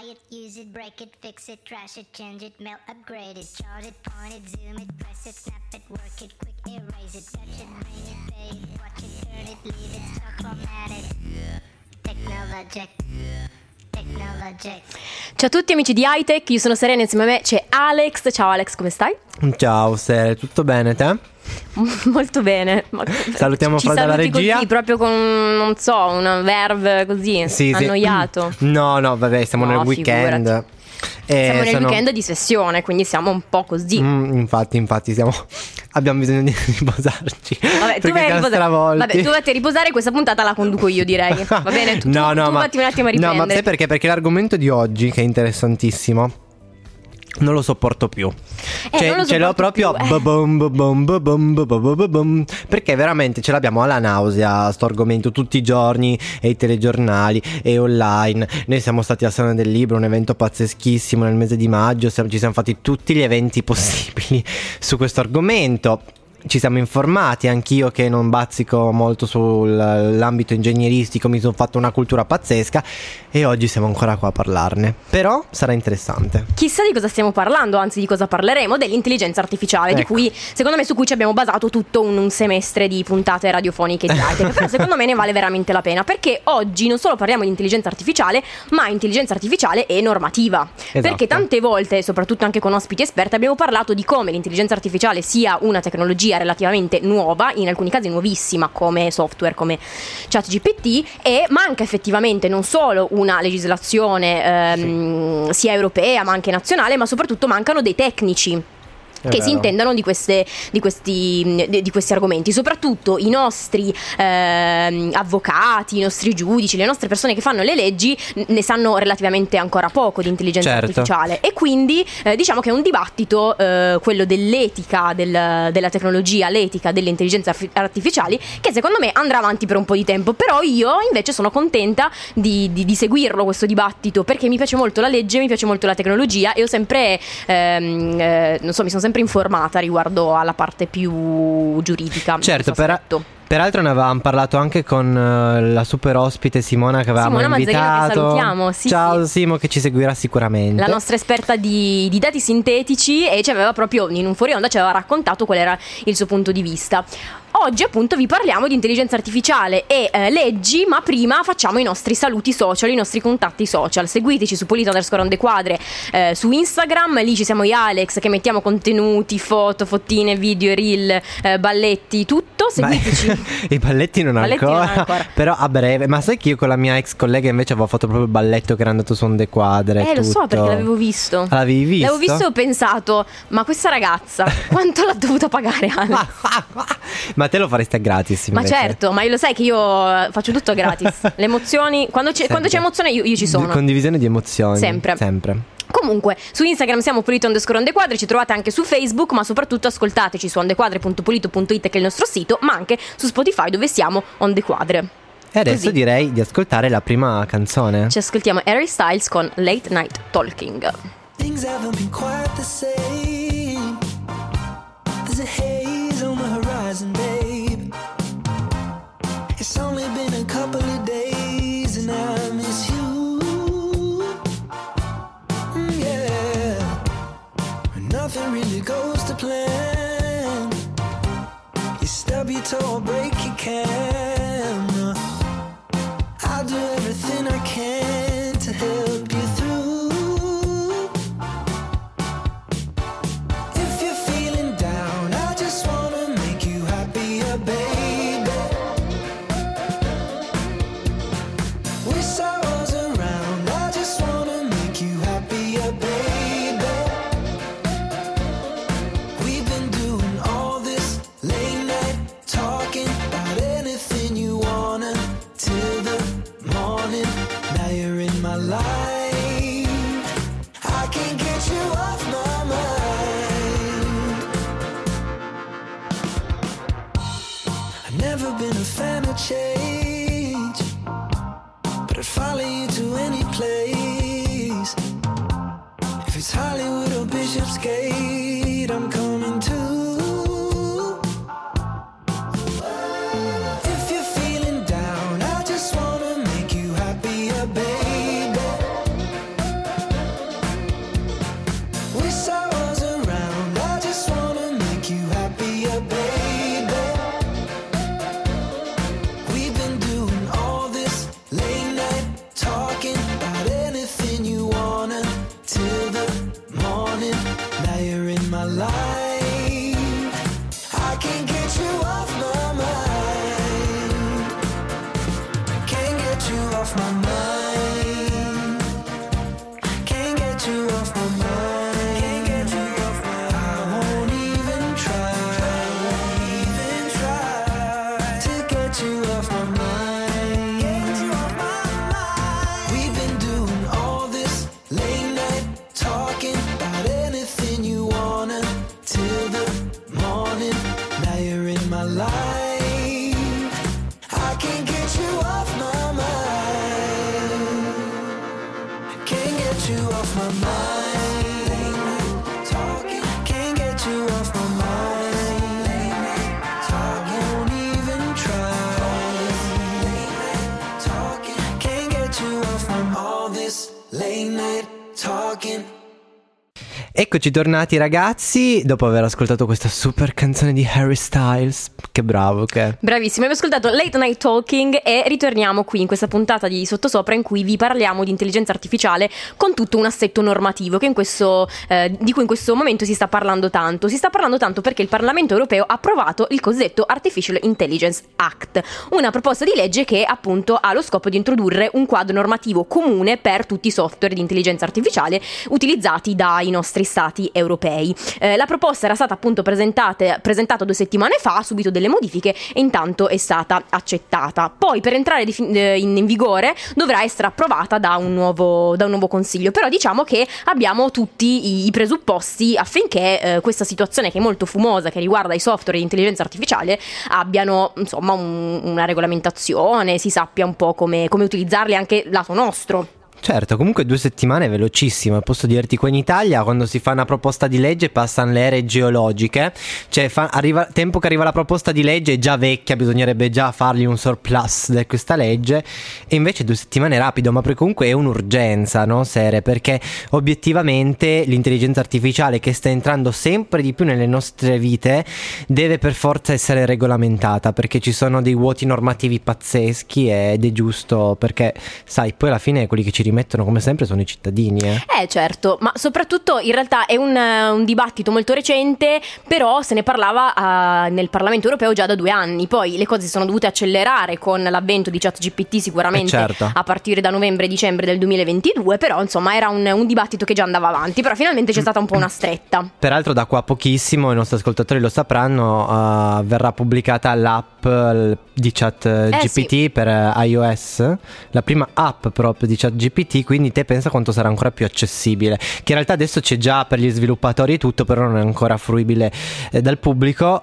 it, use it, break it, fix it, trash it, change it, melt, upgrade it, chart it, point it, zoom it, press it, snap it, work it, quick erase it, touch it, bring it, pay it, watch it, turn it, leave it, stop, format it. Technologic. Ciao a tutti amici di Hightech, io sono Serena, insieme a me c'è Alex. Ciao Alex, come stai? Ciao Sere, tutto bene te? Molto bene. Salutiamo fra dalla regia. Così, proprio con, non so, una verve così, sì, annoiato. No, vabbè, siamo nel weekend. Figurati. Siamo nel weekend di sessione, quindi siamo un po' così. Infatti abbiamo bisogno di riposarci. Vabbè, tu vai a riposare, questa puntata la conduco io, direi. Va bene? Tu vatti un attimo a riprendere. No, ma sai perché? Perché l'argomento di oggi, che è interessantissimo, non lo sopporto più. Ce l'ho proprio perché veramente ce l'abbiamo alla nausea sto argomento tutti i giorni, e i telegiornali e online. Noi siamo stati al Salone del Libro, un evento pazzeschissimo nel mese di maggio, ci siamo fatti tutti gli eventi possibili su questo argomento. Ci siamo informati, anch'io che non bazzico molto sull'ambito ingegneristico mi sono fatto una cultura pazzesca e oggi siamo ancora qua a parlarne. Però sarà interessante. Chissà di cosa stiamo parlando, anzi di cosa parleremo, dell'intelligenza artificiale, ecco. Di cui, secondo me, su cui ci abbiamo basato tutto un semestre di puntate radiofoniche di Hightech. Però secondo me ne vale veramente la pena, perché oggi non solo parliamo di intelligenza artificiale, ma intelligenza artificiale e normativa. Esatto. Perché tante volte, soprattutto anche con ospiti esperti, abbiamo parlato di come l'intelligenza artificiale sia una tecnologia relativamente nuova, in alcuni casi nuovissima, come software, come ChatGPT, e manca effettivamente non solo una legislazione sia europea ma anche nazionale, ma soprattutto mancano dei tecnici che si intendano di questi argomenti. Soprattutto i nostri avvocati, i nostri giudici, le nostre persone che fanno le leggi ne sanno relativamente ancora poco di intelligenza artificiale, e quindi diciamo che è un dibattito, quello dell'etica della tecnologia, l'etica delle intelligenze artificiali, che secondo me andrà avanti per un po' di tempo. Però io invece sono contenta di seguirlo questo dibattito, perché mi piace molto la legge, mi piace molto la tecnologia, e ho sempre non so, mi sono sempre informata riguardo alla parte più giuridica. Certo, peraltro ne avevamo parlato anche con la super ospite Simona, che avevamo invitato. Che salutiamo. Ciao Simo, che ci seguirà sicuramente. La nostra esperta di dati sintetici, e ci aveva proprio in un fuori onda ci aveva raccontato qual era il suo punto di vista. Oggi appunto vi parliamo di intelligenza artificiale e leggi, ma prima facciamo i nostri saluti social, i nostri contatti social. Seguiteci su Polito_on_the_quadre su Instagram, lì ci siamo io e Alex che mettiamo contenuti, fotine, video, reel, balletti, tutto. Seguiteci. I balletti non ancora, però a breve. Ma sai che io con la mia ex collega invece avevo fatto proprio il balletto che era andato su On The Quadre. Lo so, perché l'avevo visto. L'avevi visto? L'avevo visto e ho pensato, ma questa ragazza quanto l'ha dovuta pagare, Alex? Ma te lo faresti gratis invece? Ma certo, ma io lo sai che io faccio tutto gratis. Le emozioni, quando c'è emozione io ci sono. Condivisione di emozioni. Sempre. Comunque, su Instagram siamo Polito_on_the_quadre, ci trovate anche su Facebook, ma soprattutto ascoltateci su onthequadre.polito.it, che è il nostro sito, ma anche su Spotify, dove siamo On The Quadre. E adesso direi di ascoltare la prima canzone. Ci ascoltiamo Harry Styles con Late Night Talking. Things haven't been quite the same. There's a haze on the horizon, babe. It's only been a couple of days and I miss you. Yeah, nothing really goes to plan. You stub your toe or break your camera. I'll do everything I can to help you through. If you're feeling down, I just wanna make you happier, baby. Wish I was around, I just wanna make you happier, baby. We've been doing all this late night talking about anything you wanna till the morning. Now you're in my life, I can't get you off my mind. I've never been a fan of change, but I'd follow you to any place. If it's Hollywood or Bishopsgate, I'm coming too. If you're feeling down, I just wanna make you happier, baby. get you off my mind. Late night talking, can't get you off my mind. Late night talking, won't even try. Late night talking, can't get you off from all this late night talking. Eccoci tornati ragazzi, dopo aver ascoltato questa super canzone di Harry Styles. Che bravo che è. Bravissimo, abbiamo ascoltato Late Night Talking e ritorniamo qui in questa puntata di Sottosopra in cui vi parliamo di intelligenza artificiale con tutto un assetto normativo che di cui in questo momento si sta parlando tanto. Si sta parlando tanto perché il Parlamento europeo ha approvato il cosiddetto Artificial Intelligence Act, una proposta di legge che appunto ha lo scopo di introdurre un quadro normativo comune per tutti i software di intelligenza artificiale utilizzati dai nostri stati europei. La proposta era stata appunto presentata 2 settimane fa, ha subito delle modifiche e intanto è stata accettata. Poi per entrare in vigore dovrà essere approvata da un nuovo consiglio, però diciamo che abbiamo tutti i presupposti affinché questa situazione che è molto fumosa, che riguarda i software di intelligenza artificiale, abbiano insomma una regolamentazione, si sappia un po' come utilizzarli anche lato nostro. Certo, comunque 2 settimane è velocissimo. Posso dirti, qua in Italia quando si fa una proposta di legge passano le ere geologiche. Cioè tempo che arriva la proposta di legge è già vecchia, bisognerebbe già fargli un surplus di questa legge. E invece 2 settimane è rapido, ma perché comunque è un'urgenza, no, Sere? Perché obiettivamente l'intelligenza artificiale che sta entrando sempre di più nelle nostre vite deve per forza essere regolamentata, perché ci sono dei vuoti normativi pazzeschi ed è giusto, perché sai, poi alla fine quelli che ci rimettono come sempre sono i cittadini. Certo, ma soprattutto in realtà è un dibattito molto recente, però se ne parlava nel Parlamento europeo già da 2 anni. Poi le cose si sono dovute accelerare con l'avvento di ChatGPT sicuramente, certo, a partire da novembre-dicembre del 2022, però insomma era un dibattito che già andava avanti, però finalmente c'è stata un po' una stretta. Peraltro da qua a pochissimo, i nostri ascoltatori lo sapranno, verrà pubblicata l'app di ChatGPT sì, per iOS, la prima app proprio di ChatGPT, quindi te pensa quanto sarà ancora più accessibile, che in realtà adesso c'è già per gli sviluppatori e tutto, però non è ancora fruibile dal pubblico,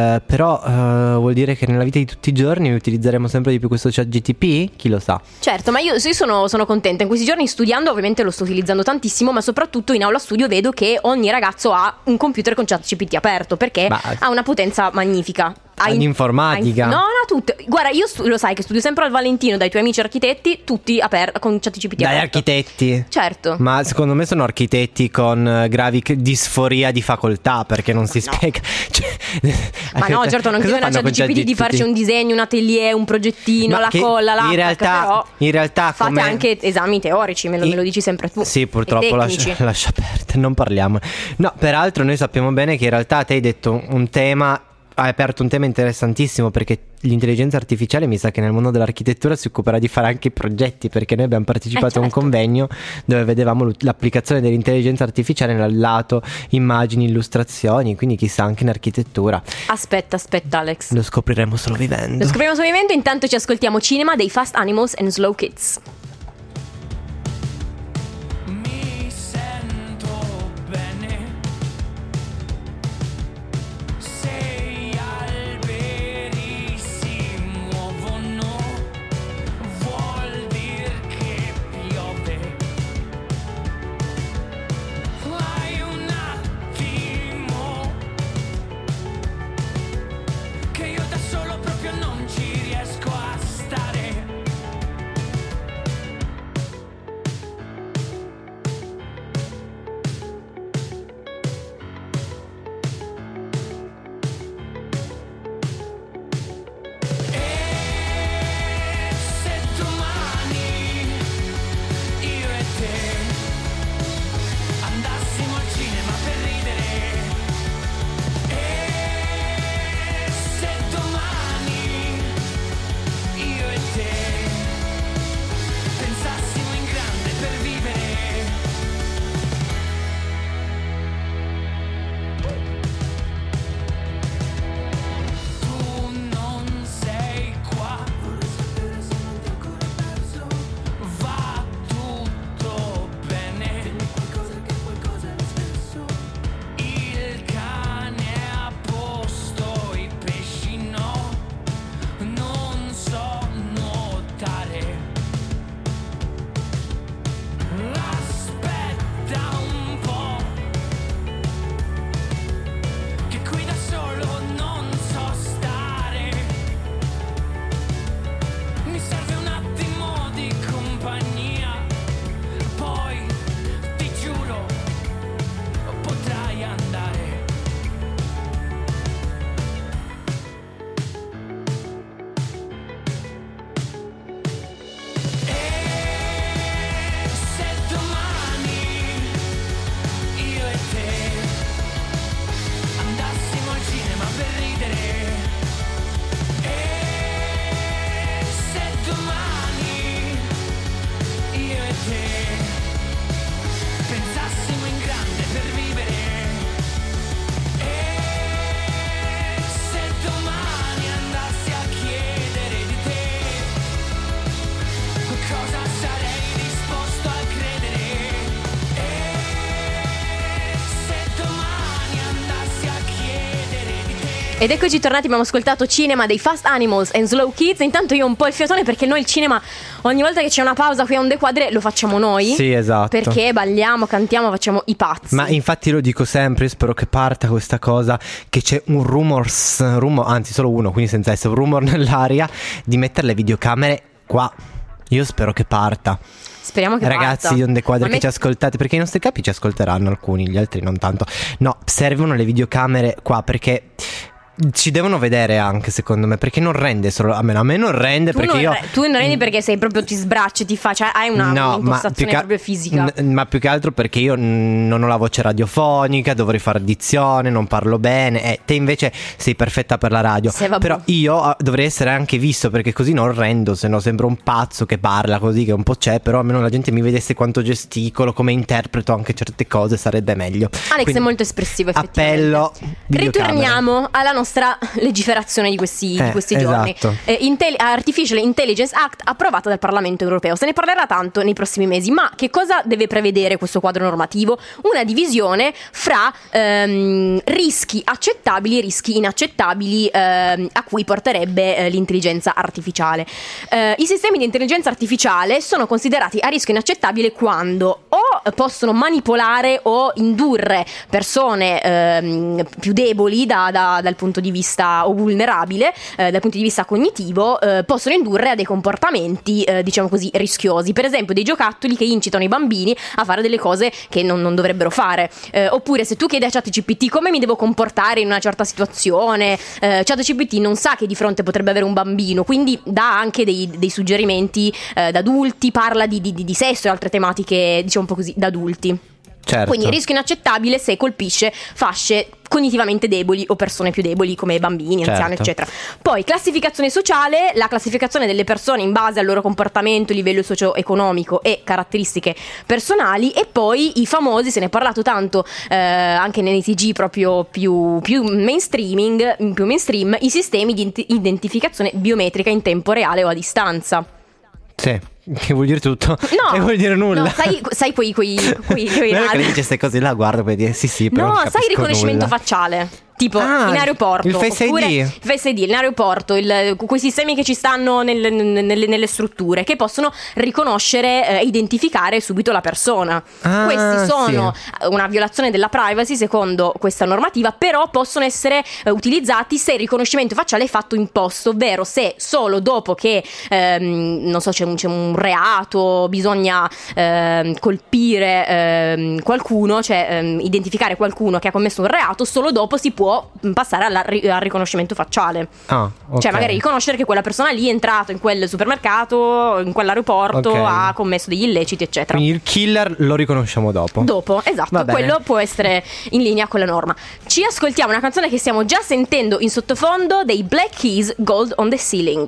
però vuol dire che nella vita di tutti i giorni utilizzeremo sempre di più questo ChatGPT, chi lo sa. Certo, ma io sono contenta. In questi giorni studiando ovviamente lo sto utilizzando tantissimo, ma soprattutto in aula studio vedo che ogni ragazzo ha un computer con ChatGPT aperto, perché ha una potenza magnifica. L'informatica? No, tutto. Guarda, io lo sai che studio sempre al Valentino dai tuoi amici architetti, tutti con ChatGPT aperto. Dai architetti? Certo. Ma secondo me sono architetti con gravi disforia di facoltà, perché non si spiega. Ma no, certo, non chiedono a ChatGPT di farci un disegno, un atelier, un progettino, la colla, l'attack, in realtà fate anche esami teorici, me lo dici sempre tu. Sì, purtroppo lascia perdere, non parliamo. No, peraltro noi sappiamo bene che in realtà te hai detto hai aperto un tema interessantissimo, perché l'intelligenza artificiale mi sa che nel mondo dell'architettura si occuperà di fare anche i progetti, perché noi abbiamo partecipato a un convegno dove vedevamo l'applicazione dell'intelligenza artificiale nel lato immagini, illustrazioni, quindi chissà anche in architettura. Aspetta Alex, lo scopriremo solo vivendo. Intanto ci ascoltiamo Cinema dei Fast Animals and Slow Kids. Che io da solo proprio non ci riesco a stare. Ed eccoci tornati, abbiamo ascoltato Cinema dei Fast Animals and Slow Kids. Intanto io ho un po' il fiatone perché noi il cinema, ogni volta che c'è una pausa qui a Onde Quadre, lo facciamo noi. Sì, esatto. Perché balliamo, cantiamo, facciamo i pazzi. Ma infatti lo dico sempre, io spero che parta questa cosa, che c'è un rumor, anzi solo uno, quindi senza essere un rumor nell'aria, di mettere le videocamere qua. Io spero che parta. Speriamo che ragazzi parta. di Onde Quadre che ci ascoltate, perché i nostri capi ci ascolteranno alcuni, gli altri non tanto. No, servono le videocamere qua perché ci devono vedere anche, secondo me, perché non rende solo a me non rende tu perché non tu non rendi perché sei proprio, ti sbracci, ti fa, cioè hai un'impostazione proprio fisica. Ma più che altro perché io non ho la voce radiofonica, dovrei fare dizione, non parlo bene, te invece sei perfetta per la radio. Però io dovrei essere anche visto, perché così non rendo, se no sembro un pazzo che parla così, che un po' c'è, però almeno la gente mi vedesse quanto gesticolo, come interpreto anche certe cose, sarebbe meglio. Alex Quindi, è molto espressivo, effettivamente. Appello ritorniamo alla nostra legiferazione di questi giorni. Esatto. Artificial Intelligence Act approvato dal Parlamento europeo. Se ne parlerà tanto nei prossimi mesi, ma che cosa deve prevedere questo quadro normativo? Una divisione fra rischi accettabili e rischi inaccettabili a cui porterebbe l'intelligenza artificiale. I sistemi di intelligenza artificiale sono considerati a rischio inaccettabile quando o possono manipolare o indurre persone più deboli dal punto di vista o vulnerabile dal punto di vista cognitivo, possono indurre a dei comportamenti diciamo così rischiosi, per esempio dei giocattoli che incitano i bambini a fare delle cose che non dovrebbero fare, oppure se tu chiedi a ChatGPT come mi devo comportare in una certa situazione, ChatGPT non sa che di fronte potrebbe avere un bambino, quindi dà anche dei suggerimenti da adulti, parla di sesso e altre tematiche diciamo un po' così da adulti. Certo. Quindi rischio inaccettabile se colpisce fasce cognitivamente deboli o persone più deboli come bambini, anziani, eccetera. Poi classificazione sociale, la classificazione delle persone in base al loro comportamento, livello socio-economico e caratteristiche personali. E poi i famosi, se ne è parlato tanto anche nei TG proprio più mainstream, i sistemi di identificazione biometrica in tempo reale o a distanza. Sì, che vuol dire tutto? No, che vuol dire nulla. No, sai quei non è che dice queste cose là, guarda, puoi dire sì, però no, non sai il riconoscimento nulla. facciale? Tipo in aeroporto, il Face oppure ID. Il Face ID, in aeroporto, quei sistemi che ci stanno nelle strutture che possono riconoscere e identificare subito la persona. Questi sono una violazione della privacy secondo questa normativa, però possono essere utilizzati se il riconoscimento facciale è fatto in posto, ovvero se solo dopo che non so c'è un reato, bisogna colpire qualcuno, cioè identificare qualcuno che ha commesso un reato, solo dopo si può passare al riconoscimento facciale. Okay. Cioè magari riconoscere che quella persona lì è entrato in quel supermercato, in quell'aeroporto, ha commesso degli illeciti, eccetera. Quindi il killer lo riconosciamo dopo, esatto. Quello può essere in linea con la norma. Ci ascoltiamo una canzone che stiamo già sentendo in sottofondo dei Black Keys, Gold on the Ceiling.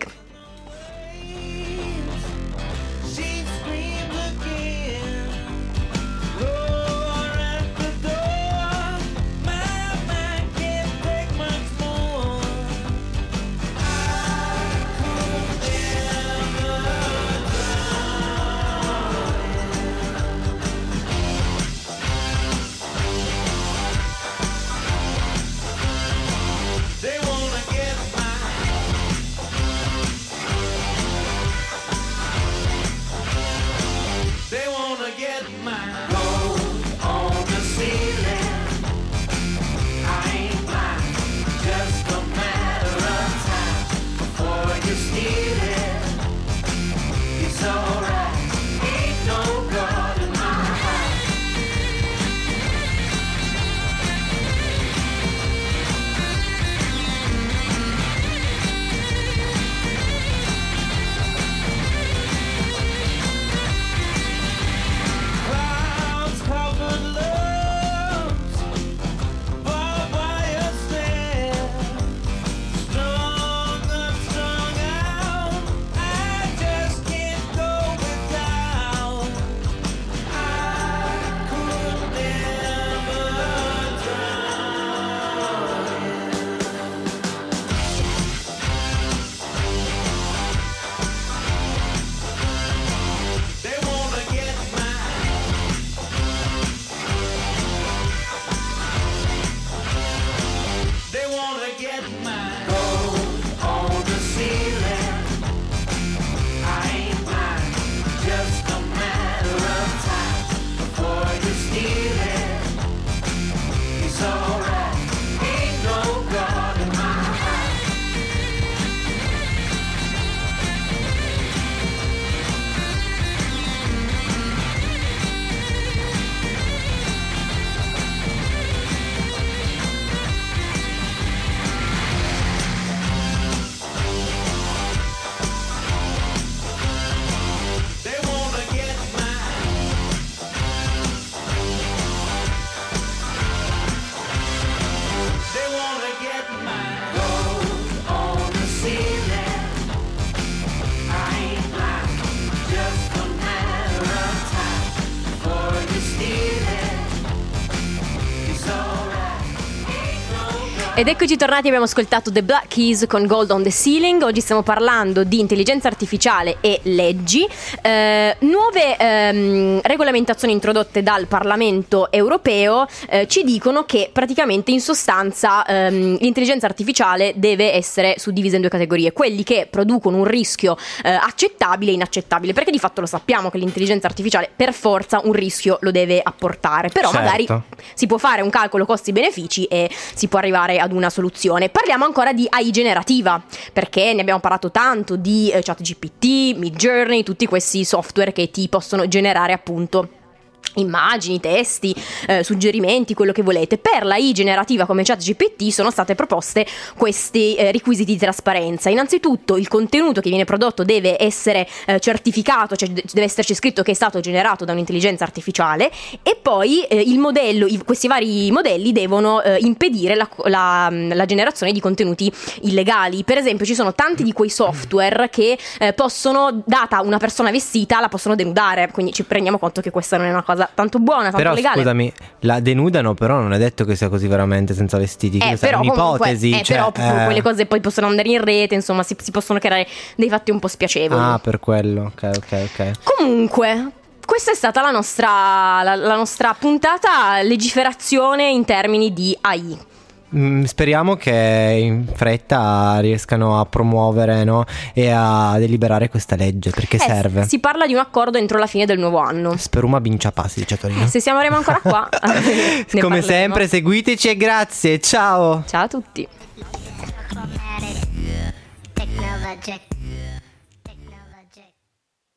Ed eccoci tornati, abbiamo ascoltato The Black Keys con Gold on the Ceiling. Oggi stiamo parlando di intelligenza artificiale e leggi. Nuove regolamentazioni introdotte dal Parlamento europeo ci dicono che praticamente in sostanza l'intelligenza artificiale deve essere suddivisa in due categorie: quelli che producono un rischio accettabile e inaccettabile, perché di fatto lo sappiamo che l'intelligenza artificiale per forza un rischio lo deve apportare, però certo, magari si può fare un calcolo costi-benefici e si può arrivare ad una soluzione. Parliamo ancora di AI generativa, perché ne abbiamo parlato tanto di ChatGPT, Midjourney, tutti questi software che ti possono generare appunto immagini, testi, suggerimenti, quello che volete. Per la AI generativa come ChatGPT sono state proposte questi requisiti di trasparenza. Innanzitutto il contenuto che viene prodotto deve essere certificato, cioè deve esserci scritto che è stato generato da un'intelligenza artificiale, e poi il modello, questi vari modelli devono impedire la generazione di contenuti illegali. Per esempio ci sono tanti di quei software che possono, data una persona vestita, la possono denudare, quindi ci rendiamo conto che questa non è una cosa tanto buona, tanto però legale. Scusami, la denudano, però non è detto che sia così veramente senza vestiti, Però un'ipotesi, comunque, però quelle cose poi possono andare in rete, insomma si possono creare dei fatti un po' spiacevoli. Ah, per quello, ok. Comunque questa è stata la nostra puntata legiferazione in termini di AI. Speriamo che in fretta riescano a promuovere, no, e a deliberare questa legge, perché serve. Si parla di un accordo entro la fine del nuovo anno. Speruma bincia passi, dice Torino. Se siamo ancora qua ne come parleremo. sempre seguiteci e grazie, ciao. Ciao a tutti. Technologic.